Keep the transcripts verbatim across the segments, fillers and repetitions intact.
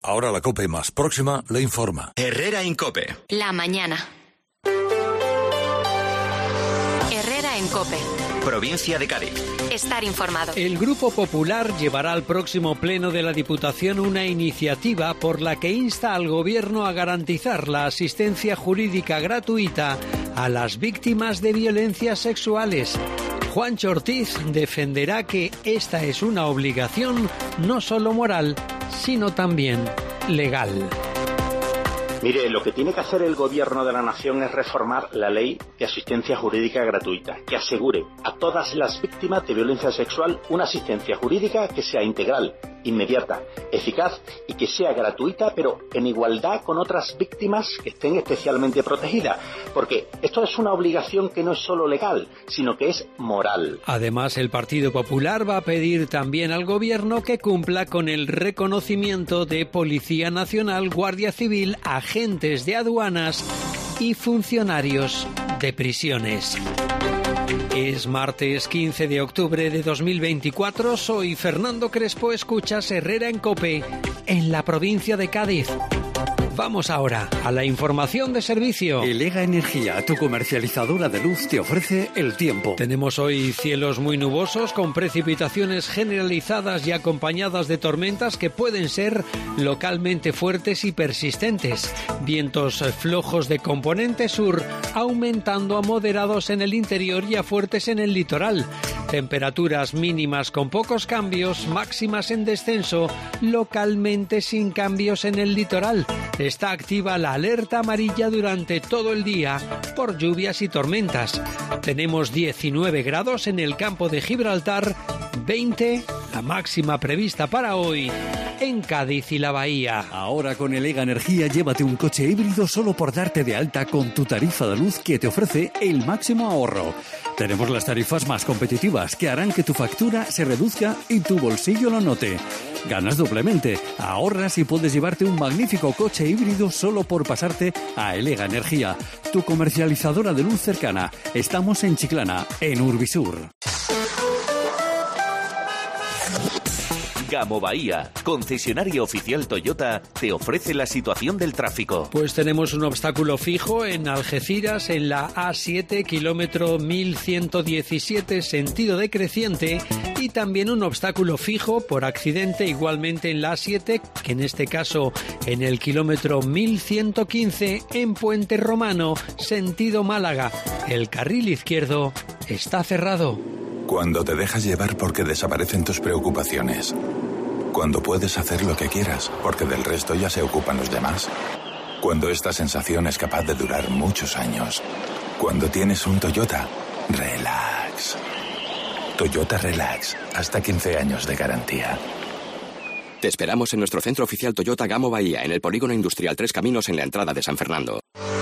Ahora la COPE más próxima le informa. Herrera en COPE. La mañana. Herrera en COPE. Provincia de Cádiz. Estar informado. El Grupo Popular llevará al próximo pleno de la Diputación una iniciativa por la que insta al Gobierno a garantizar la asistencia jurídica gratuita a las víctimas de violencias sexuales. Juancho Ortiz defenderá que esta es una obligación no solo moral, sino también legal. Mire, lo que tiene que hacer el Gobierno de la Nación es reformar la Ley de Asistencia Jurídica Gratuita, que asegure a todas las víctimas de violencia sexual una asistencia jurídica que sea integral, inmediata, eficaz y que sea gratuita, pero en igualdad con otras víctimas que estén especialmente protegidas, porque esto es una obligación que no es solo legal, sino que es moral. Además, el Partido Popular va a pedir también al Gobierno que cumpla con el reconocimiento de Policía Nacional, Guardia Civil, agentes de aduanas y funcionarios de prisiones. Es martes quince de octubre de dos mil veinticuatro, soy Fernando Crespo, escuchas Herrera en COPE, en la provincia de Cádiz. Vamos ahora a la información de servicio. Elega Energía, tu comercializadora de luz, te ofrece el tiempo. Tenemos hoy cielos muy nubosos con precipitaciones generalizadas y acompañadas de tormentas que pueden ser localmente fuertes y persistentes. Vientos flojos de componente sur, aumentando a moderados en el interior y a fuertes en el litoral. Temperaturas mínimas con pocos cambios, máximas en descenso, localmente sin cambios en el litoral. Está activa la alerta amarilla durante todo el día por lluvias y tormentas. Tenemos diecinueve grados en el campo de Gibraltar, veinte la máxima prevista para hoy en Cádiz y la Bahía. Ahora con Elega Energía llévate un coche híbrido solo por darte de alta con tu tarifa de luz que te ofrece el máximo ahorro. Tenemos las tarifas más competitivas que harán que tu factura se reduzca y tu bolsillo lo note. Ganas doblemente, ahorras y puedes llevarte un magnífico coche híbrido solo por pasarte a Elega Energía, tu comercializadora de luz cercana. Estamos en Chiclana, en Urbisur. Gamo Bahía, concesionario oficial Toyota, te ofrece la situación del tráfico. Pues tenemos un obstáculo fijo en Algeciras, en la A siete, kilómetro mil ciento diecisiete, sentido decreciente, y también un obstáculo fijo por accidente igualmente en la A siete, que en este caso en el kilómetro mil ciento quince, en Puente Romano, sentido Málaga. El carril izquierdo está cerrado. Cuando te dejas llevar porque desaparecen tus preocupaciones. Cuando puedes hacer lo que quieras porque del resto ya se ocupan los demás. Cuando esta sensación es capaz de durar muchos años. Cuando tienes un Toyota, relax. Toyota Relax, hasta quince años de garantía. Te esperamos en nuestro centro oficial Toyota Gamo Bahía, en el Polígono Industrial Tres Caminos, en la entrada de San Fernando.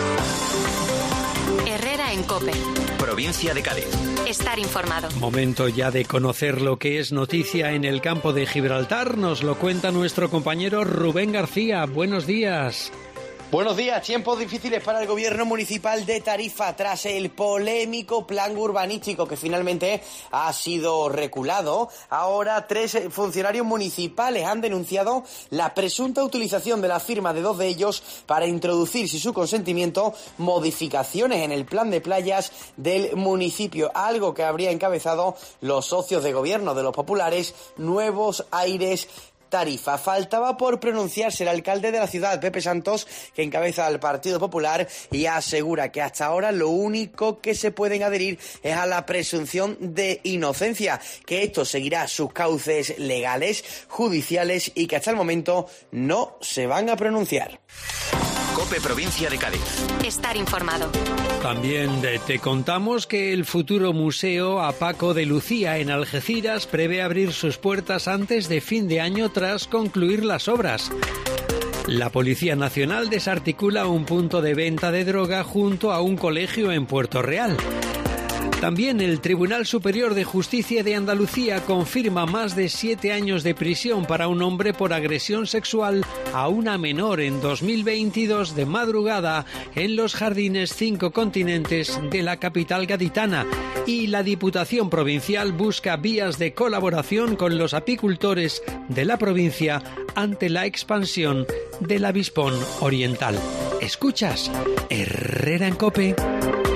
Herrera en COPE. Provincia de Cádiz. Estar informado. Momento ya de conocer lo que es noticia en el campo de Gibraltar. Nos lo cuenta nuestro compañero Rubén García. Buenos días. Buenos días. Tiempos difíciles para el gobierno municipal de Tarifa tras el polémico plan urbanístico que finalmente ha sido reculado. Ahora tres funcionarios municipales han denunciado la presunta utilización de la firma de dos de ellos para introducir, sin su consentimiento, modificaciones en el plan de playas del municipio, algo que habría encabezado los socios de gobierno de los populares Nuevos Aires Tarifa. Faltaba por pronunciarse el alcalde de la ciudad, Pepe Santos, que encabeza al Partido Popular, y asegura que hasta ahora lo único que se pueden adherir es a la presunción de inocencia, que esto seguirá sus cauces legales, judiciales, y que hasta el momento no se van a pronunciar. COPE Provincia de Cádiz. Estar informado. También te contamos que el futuro Museo A Paco de Lucía en Algeciras prevé abrir sus puertas antes de fin de año tras concluir las obras. La Policía Nacional desarticula un punto de venta de droga junto a un colegio en Puerto Real. También el Tribunal Superior de Justicia de Andalucía confirma más de siete años de prisión para un hombre por agresión sexual a una menor en dos mil veintidós de madrugada en los jardines Cinco Continentes de la capital gaditana. Y la Diputación Provincial busca vías de colaboración con los apicultores de la provincia ante la expansión del avispón oriental. ¿Escuchas? Herrera en COPE.